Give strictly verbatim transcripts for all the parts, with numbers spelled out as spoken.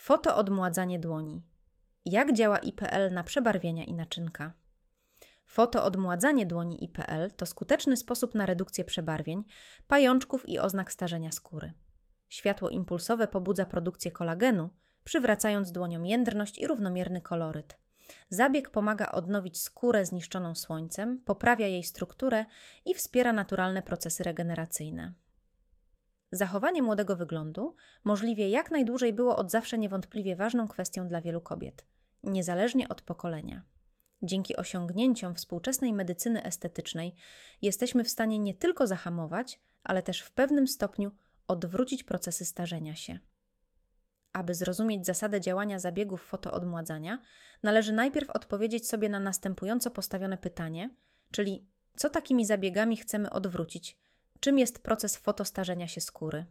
Fotoodmładzanie dłoni. Jak działa I P L na przebarwienia i naczynka? Fotoodmładzanie dłoni I P L to skuteczny sposób na redukcję przebarwień, pajączków i oznak starzenia skóry. Światło impulsowe pobudza produkcję kolagenu, przywracając dłoniom jędrność i równomierny koloryt. Zabieg pomaga odnowić skórę zniszczoną słońcem, poprawia jej strukturę i wspiera naturalne procesy regeneracyjne. Zachowanie młodego wyglądu możliwie jak najdłużej było od zawsze niewątpliwie ważną kwestią dla wielu kobiet, niezależnie od pokolenia. Dzięki osiągnięciom współczesnej medycyny estetycznej jesteśmy w stanie nie tylko zahamować, ale też w pewnym stopniu odwrócić procesy starzenia się. Aby zrozumieć zasadę działania zabiegów fotoodmładzania, należy najpierw odpowiedzieć sobie na następująco postawione pytanie, czyli co takimi zabiegami chcemy odwrócić, czym jest proces fotostarzenia się skóry.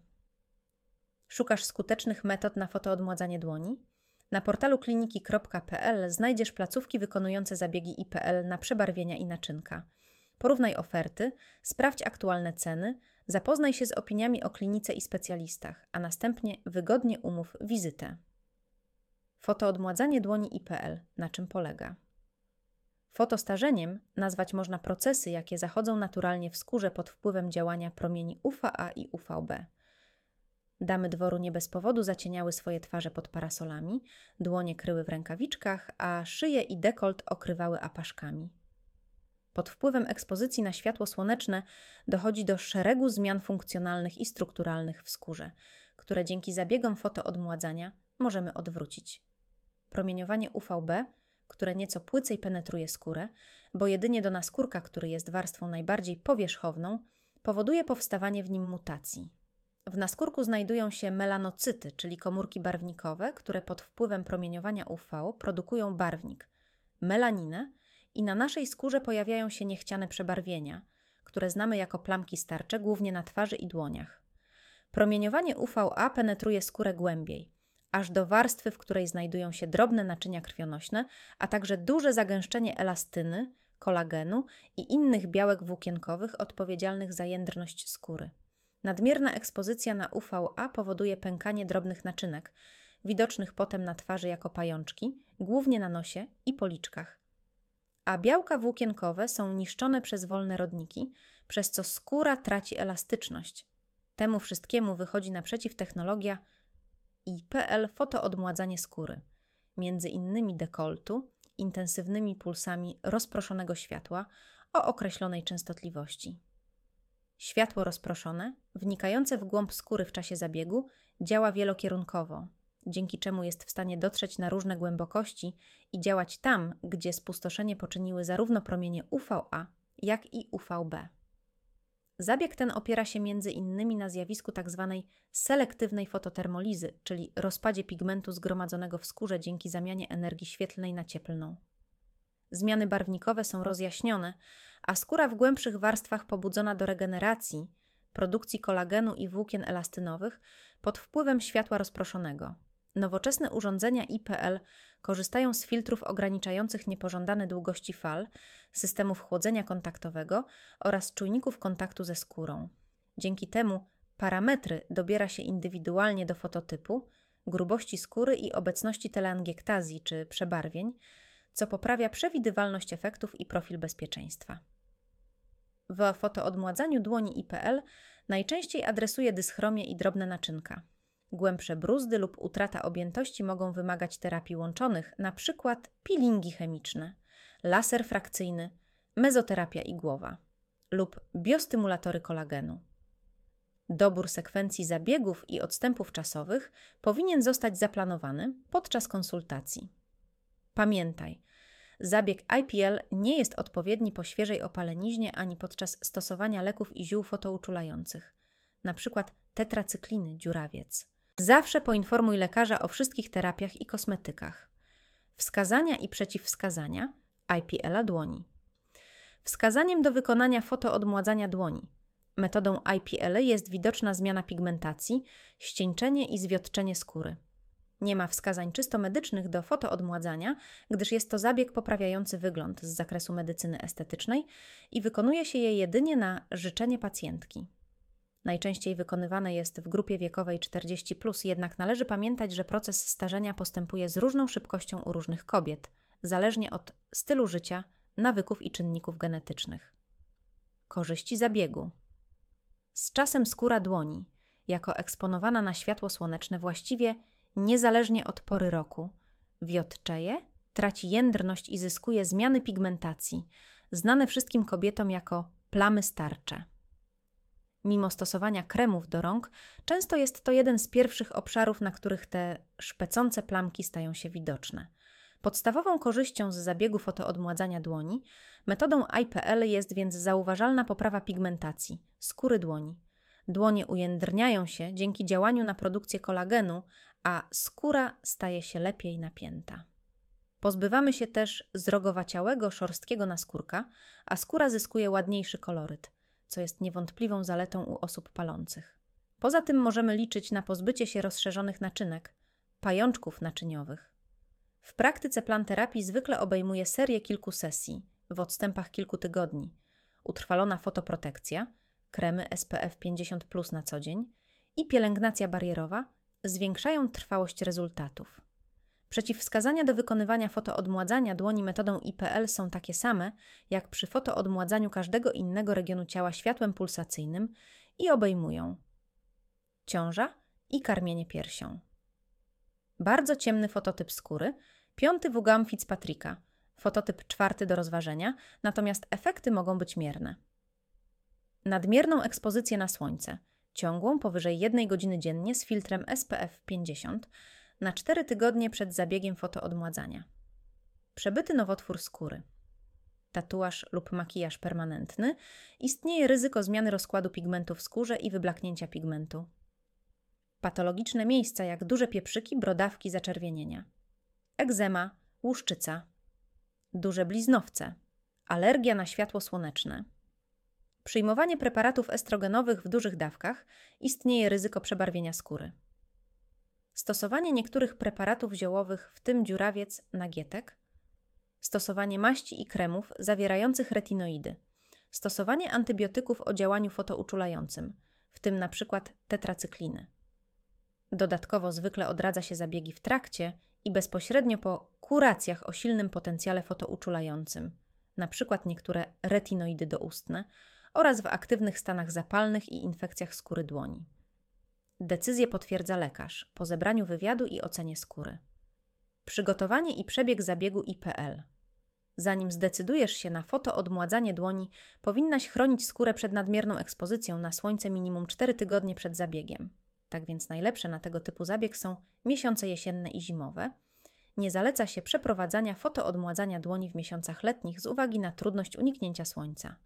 Szukasz skutecznych metod na fotoodmładzanie dłoni? Na portalu kliniki kropka p l znajdziesz placówki wykonujące zabiegi I P L na przebarwienia i naczynka. Porównaj oferty, sprawdź aktualne ceny, zapoznaj się z opiniami o klinice i specjalistach, a następnie wygodnie umów wizytę. Fotoodmładzanie dłoni I P L. Na czym polega? Fotostarzeniem nazwać można procesy, jakie zachodzą naturalnie w skórze pod wpływem działania promieni U V A i U V B. Damy dworu nie bez powodu zacieniały swoje twarze pod parasolami, dłonie kryły w rękawiczkach, a szyję i dekolt okrywały apaszkami. Pod wpływem ekspozycji na światło słoneczne dochodzi do szeregu zmian funkcjonalnych i strukturalnych w skórze, które dzięki zabiegom fotoodmładzania możemy odwrócić. Promieniowanie U V B, które nieco płycej penetruje skórę, bo jedynie do naskórka, który jest warstwą najbardziej powierzchowną, powoduje powstawanie w nim mutacji. W naskórku znajdują się melanocyty, czyli komórki barwnikowe, które pod wpływem promieniowania U V produkują barwnik, melaninę, i na naszej skórze pojawiają się niechciane przebarwienia, które znamy jako plamki starcze, głównie na twarzy i dłoniach. Promieniowanie U V A penetruje skórę głębiej, aż do warstwy, w której znajdują się drobne naczynia krwionośne, a także duże zagęszczenie elastyny, kolagenu i innych białek włókienkowych odpowiedzialnych za jędrność skóry. Nadmierna ekspozycja na U V A powoduje pękanie drobnych naczynek, widocznych potem na twarzy jako pajączki, głównie na nosie i policzkach. A białka włókienkowe są niszczone przez wolne rodniki, przez co skóra traci elastyczność. Temu wszystkiemu wychodzi naprzeciw technologia I P L fotoodmładzanie skóry, między innymi dekoltu, intensywnymi pulsami rozproszonego światła o określonej częstotliwości. Światło rozproszone, wnikające w głąb skóry w czasie zabiegu, działa wielokierunkowo, dzięki czemu jest w stanie dotrzeć na różne głębokości i działać tam, gdzie spustoszenie poczyniły zarówno promienie U V A, jak i U V B. Zabieg ten opiera się między innymi na zjawisku tzw. selektywnej fototermolizy, czyli rozpadzie pigmentu zgromadzonego w skórze dzięki zamianie energii świetlnej na cieplną. Zmiany barwnikowe są rozjaśnione, a skóra w głębszych warstwach pobudzona do regeneracji, produkcji kolagenu i włókien elastynowych pod wpływem światła rozproszonego. Nowoczesne urządzenia I P L korzystają z filtrów ograniczających niepożądane długości fal, systemów chłodzenia kontaktowego oraz czujników kontaktu ze skórą. Dzięki temu parametry dobiera się indywidualnie do fototypu, grubości skóry i obecności teleangiektazji czy przebarwień, co poprawia przewidywalność efektów i profil bezpieczeństwa. W fotoodmładzaniu dłoni I P L najczęściej adresuje dyschromię i drobne naczynka. Głębsze bruzdy lub utrata objętości mogą wymagać terapii łączonych, np. peelingi chemiczne, laser frakcyjny, mezoterapia igłowa lub biostymulatory kolagenu. Dobór sekwencji zabiegów i odstępów czasowych powinien zostać zaplanowany podczas konsultacji. Pamiętaj, zabieg I P L nie jest odpowiedni po świeżej opaleniźnie ani podczas stosowania leków i ziół fotouczulających, np. tetracykliny, dziurawiec. Zawsze poinformuj lekarza o wszystkich terapiach i kosmetykach. Wskazania i przeciwwskazania I P L-a dłoni. Wskazaniem do wykonania fotoodmładzania dłoni. Metodą I P L jest widoczna zmiana pigmentacji, ścieńczenie i zwiotczenie skóry. Nie ma wskazań czysto medycznych do fotoodmładzania, gdyż jest to zabieg poprawiający wygląd z zakresu medycyny estetycznej i wykonuje się je jedynie na życzenie pacjentki. Najczęściej wykonywane jest w grupie wiekowej czterdzieści plus, jednak należy pamiętać, że proces starzenia postępuje z różną szybkością u różnych kobiet, zależnie od stylu życia, nawyków i czynników genetycznych. Korzyści zabiegu. Z czasem skóra dłoni, jako eksponowana na światło słoneczne właściwie niezależnie od pory roku, wiotczeje, traci jędrność i zyskuje zmiany pigmentacji, znane wszystkim kobietom jako plamy starcze. Mimo stosowania kremów do rąk, często jest to jeden z pierwszych obszarów, na których te szpecące plamki stają się widoczne. Podstawową korzyścią z zabiegu fotoodmładzania dłoni, metodą I P L jest więc zauważalna poprawa pigmentacji skóry dłoni. Dłonie ujędrniają się dzięki działaniu na produkcję kolagenu, a skóra staje się lepiej napięta. Pozbywamy się też zrogowaciałego, szorstkiego naskórka, a skóra zyskuje ładniejszy koloryt, co jest niewątpliwą zaletą u osób palących. Poza tym możemy liczyć na pozbycie się rozszerzonych naczynek, pajączków naczyniowych. W praktyce plan terapii zwykle obejmuje serię kilku sesji, w odstępach kilku tygodni, utrwalona fotoprotekcja, kremy S P F pięćdziesiąt plus na co dzień i pielęgnacja barierowa zwiększają trwałość rezultatów. Przeciwwskazania do wykonywania fotoodmładzania dłoni metodą I P L są takie same, jak przy fotoodmładzaniu każdego innego regionu ciała światłem pulsacyjnym i obejmują ciąża i karmienie piersią. Bardzo ciemny fototyp skóry, piąty W G A M Fitzpatricka, fototyp czwarty do rozważenia, natomiast efekty mogą być mierne. Nadmierną ekspozycję na słońce, ciągłą powyżej jednej godziny dziennie z filtrem S P F pięćdziesiąt na cztery tygodnie przed zabiegiem fotoodmładzania. Przebyty nowotwór skóry, tatuaż lub makijaż permanentny, istnieje ryzyko zmiany rozkładu pigmentu w skórze i wyblaknięcia pigmentu. Patologiczne miejsca jak duże pieprzyki, brodawki, zaczerwienienia, egzema, łuszczyca, duże bliznowce, alergia na światło słoneczne. Przyjmowanie preparatów estrogenowych w dużych dawkach, istnieje ryzyko przebarwienia skóry. Stosowanie niektórych preparatów ziołowych, w tym dziurawiec, nagietek. Stosowanie maści i kremów zawierających retinoidy. Stosowanie antybiotyków o działaniu fotouczulającym, w tym np. tetracykliny. Dodatkowo zwykle odradza się zabiegi w trakcie i bezpośrednio po kuracjach o silnym potencjale fotouczulającym, np. niektóre retinoidy doustne, oraz w aktywnych stanach zapalnych i infekcjach skóry dłoni. Decyzję potwierdza lekarz po zebraniu wywiadu i ocenie skóry. Przygotowanie i przebieg zabiegu I P L. Zanim zdecydujesz się na fotoodmładzanie dłoni, powinnaś chronić skórę przed nadmierną ekspozycją na słońce minimum cztery tygodnie przed zabiegiem. Tak więc najlepsze na tego typu zabieg są miesiące jesienne i zimowe. Nie zaleca się przeprowadzania fotoodmładzania dłoni w miesiącach letnich z uwagi na trudność uniknięcia słońca.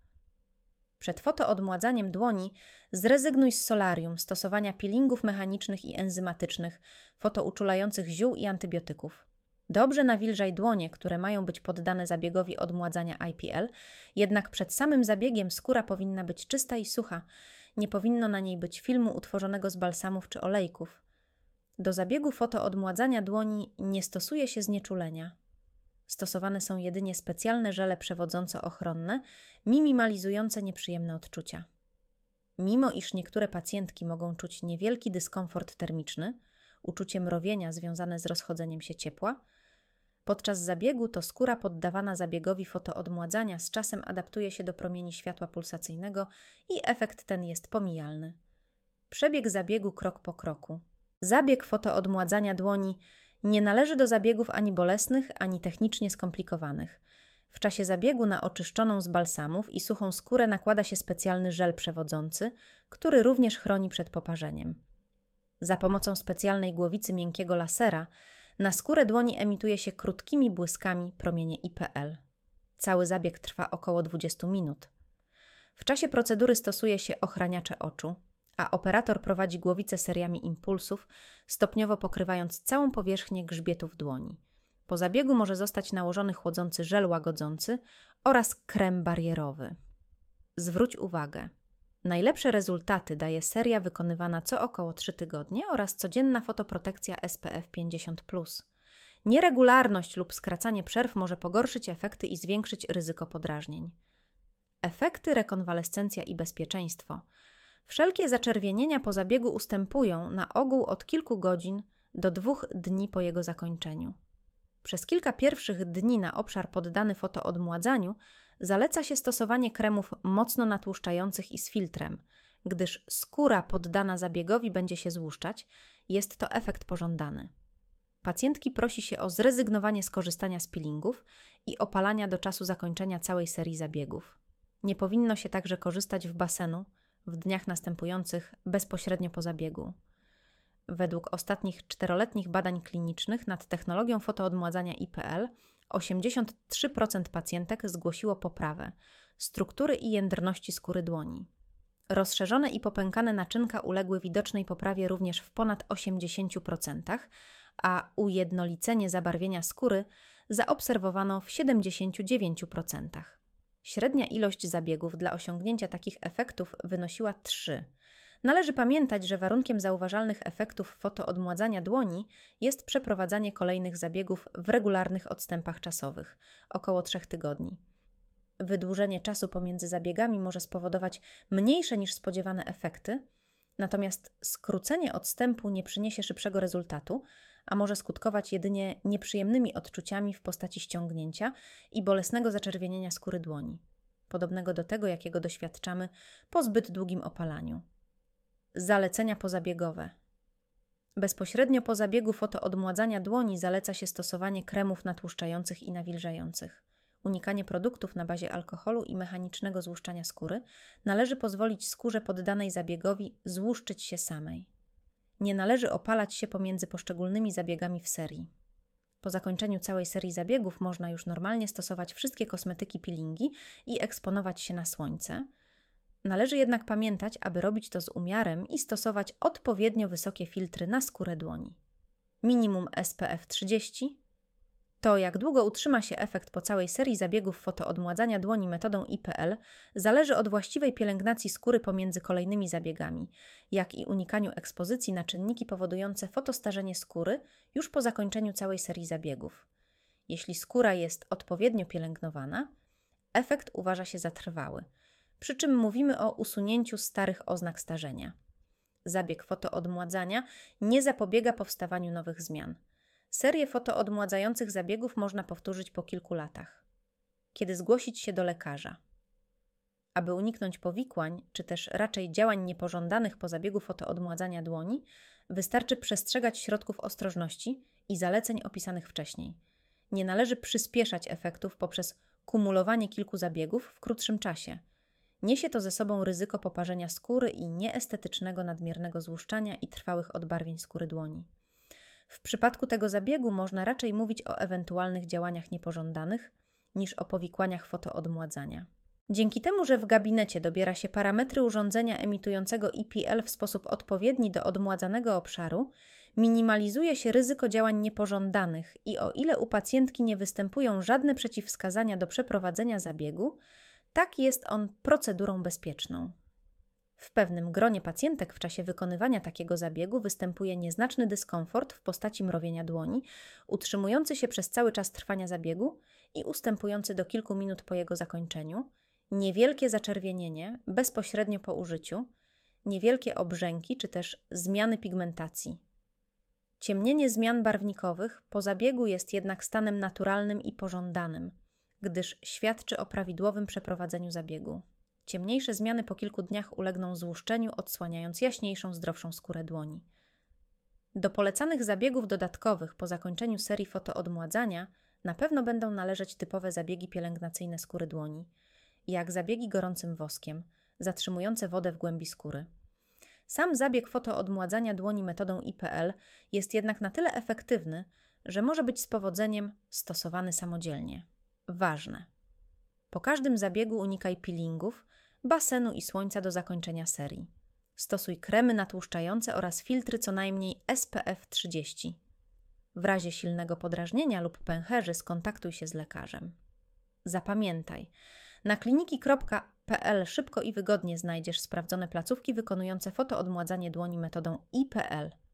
Przed fotoodmładzaniem dłoni zrezygnuj z solarium, stosowania peelingów mechanicznych i enzymatycznych, fotouczulających ziół i antybiotyków. Dobrze nawilżaj dłonie, które mają być poddane zabiegowi odmładzania I P L, jednak przed samym zabiegiem skóra powinna być czysta i sucha, nie powinno na niej być filmu utworzonego z balsamów czy olejków. Do zabiegu fotoodmładzania dłoni nie stosuje się znieczulenia. Stosowane są jedynie specjalne żele przewodząco-ochronne, minimalizujące nieprzyjemne odczucia. Mimo iż niektóre pacjentki mogą czuć niewielki dyskomfort termiczny, uczucie mrowienia związane z rozchodzeniem się ciepła, podczas zabiegu to skóra poddawana zabiegowi fotoodmładzania z czasem adaptuje się do promieni światła pulsacyjnego i efekt ten jest pomijalny. Przebieg zabiegu krok po kroku. Zabieg fotoodmładzania dłoni nie należy do zabiegów ani bolesnych, ani technicznie skomplikowanych. W czasie zabiegu na oczyszczoną z balsamów i suchą skórę nakłada się specjalny żel przewodzący, który również chroni przed poparzeniem. Za pomocą specjalnej głowicy miękkiego lasera na skórę dłoni emituje się krótkimi błyskami promienie I P L. Cały zabieg trwa około dwadzieścia minut. W czasie procedury stosuje się ochraniacze oczu, a operator prowadzi głowicę seriami impulsów, stopniowo pokrywając całą powierzchnię grzbietów dłoni. Po zabiegu może zostać nałożony chłodzący żel łagodzący oraz krem barierowy. Zwróć uwagę, najlepsze rezultaty daje seria wykonywana co około trzy tygodnie oraz codzienna fotoprotekcja S P F pięćdziesiąt plus. Nieregularność lub skracanie przerw może pogorszyć efekty i zwiększyć ryzyko podrażnień. Efekty, rekonwalescencja i bezpieczeństwo. Wszelkie zaczerwienienia po zabiegu ustępują na ogół od kilku godzin do dwóch dni po jego zakończeniu. Przez kilka pierwszych dni na obszar poddany fotoodmładzaniu zaleca się stosowanie kremów mocno natłuszczających i z filtrem, gdyż skóra poddana zabiegowi będzie się złuszczać, jest to efekt pożądany. Pacjentki prosi się o zrezygnowanie z korzystania z peelingów i opalania do czasu zakończenia całej serii zabiegów. Nie powinno się także korzystać w basenu w dniach następujących bezpośrednio po zabiegu. Według ostatnich czteroletnich badań klinicznych nad technologią fotoodmładzania I P L osiemdziesiąt trzy procent pacjentek zgłosiło poprawę struktury i jędrności skóry dłoni. Rozszerzone i popękane naczynka uległy widocznej poprawie również w ponad osiemdziesięciu procentach, a ujednolicenie zabarwienia skóry zaobserwowano w siedemdziesięciu dziewięciu procentach. Średnia ilość zabiegów dla osiągnięcia takich efektów wynosiła trzy. Należy pamiętać, że warunkiem zauważalnych efektów fotoodmładzania dłoni jest przeprowadzanie kolejnych zabiegów w regularnych odstępach czasowych, około trzech tygodni. Wydłużenie czasu pomiędzy zabiegami może spowodować mniejsze niż spodziewane efekty, natomiast skrócenie odstępu nie przyniesie szybszego rezultatu, a może skutkować jedynie nieprzyjemnymi odczuciami w postaci ściągnięcia i bolesnego zaczerwienienia skóry dłoni, podobnego do tego, jakiego doświadczamy po zbyt długim opalaniu. Zalecenia pozabiegowe. Bezpośrednio po zabiegu fotoodmładzania dłoni zaleca się stosowanie kremów natłuszczających i nawilżających. Unikanie produktów na bazie alkoholu i mechanicznego złuszczania skóry należy pozwolić skórze poddanej zabiegowi złuszczyć się samej. Nie należy opalać się pomiędzy poszczególnymi zabiegami w serii. Po zakończeniu całej serii zabiegów można już normalnie stosować wszystkie kosmetyki peelingi i eksponować się na słońce. Należy jednak pamiętać, aby robić to z umiarem i stosować odpowiednio wysokie filtry na skórę dłoni. Minimum S P F trzydzieści. To, jak długo utrzyma się efekt po całej serii zabiegów fotoodmładzania dłoni metodą I P L, zależy od właściwej pielęgnacji skóry pomiędzy kolejnymi zabiegami, jak i unikaniu ekspozycji na czynniki powodujące fotostarzenie skóry już po zakończeniu całej serii zabiegów. Jeśli skóra jest odpowiednio pielęgnowana, efekt uważa się za trwały, przy czym mówimy o usunięciu starych oznak starzenia. Zabieg fotoodmładzania nie zapobiega powstawaniu nowych zmian. Serię fotoodmładzających zabiegów można powtórzyć po kilku latach. Kiedy zgłosić się do lekarza? Aby uniknąć powikłań, czy też raczej działań niepożądanych po zabiegu fotoodmładzania dłoni, wystarczy przestrzegać środków ostrożności i zaleceń opisanych wcześniej. Nie należy przyspieszać efektów poprzez kumulowanie kilku zabiegów w krótszym czasie. Niesie to ze sobą ryzyko poparzenia skóry i nieestetycznego nadmiernego złuszczania i trwałych odbarwień skóry dłoni. W przypadku tego zabiegu można raczej mówić o ewentualnych działaniach niepożądanych niż o powikłaniach fotoodmładzania. Dzięki temu, że w gabinecie dobiera się parametry urządzenia emitującego I P L w sposób odpowiedni do odmładzanego obszaru, minimalizuje się ryzyko działań niepożądanych i o ile u pacjentki nie występują żadne przeciwwskazania do przeprowadzenia zabiegu, tak jest on procedurą bezpieczną. W pewnym gronie pacjentek w czasie wykonywania takiego zabiegu występuje nieznaczny dyskomfort w postaci mrowienia dłoni, utrzymujący się przez cały czas trwania zabiegu i ustępujący do kilku minut po jego zakończeniu, niewielkie zaczerwienienie bezpośrednio po użyciu, niewielkie obrzęki czy też zmiany pigmentacji. Ciemnienie zmian barwnikowych po zabiegu jest jednak stanem naturalnym i pożądanym, gdyż świadczy o prawidłowym przeprowadzeniu zabiegu. Ciemniejsze zmiany po kilku dniach ulegną złuszczeniu, odsłaniając jaśniejszą, zdrowszą skórę dłoni. Do polecanych zabiegów dodatkowych po zakończeniu serii fotoodmładzania na pewno będą należeć typowe zabiegi pielęgnacyjne skóry dłoni, jak zabiegi gorącym woskiem, zatrzymujące wodę w głębi skóry. Sam zabieg fotoodmładzania dłoni metodą I P L jest jednak na tyle efektywny, że może być z powodzeniem stosowany samodzielnie. Ważne. Po każdym zabiegu unikaj peelingów, basenu i słońca do zakończenia serii. Stosuj kremy natłuszczające oraz filtry co najmniej S P F trzydzieści. W razie silnego podrażnienia lub pęcherzy skontaktuj się z lekarzem. Zapamiętaj, na kliniki kropka p l szybko i wygodnie znajdziesz sprawdzone placówki wykonujące fotoodmładzanie dłoni metodą I P L.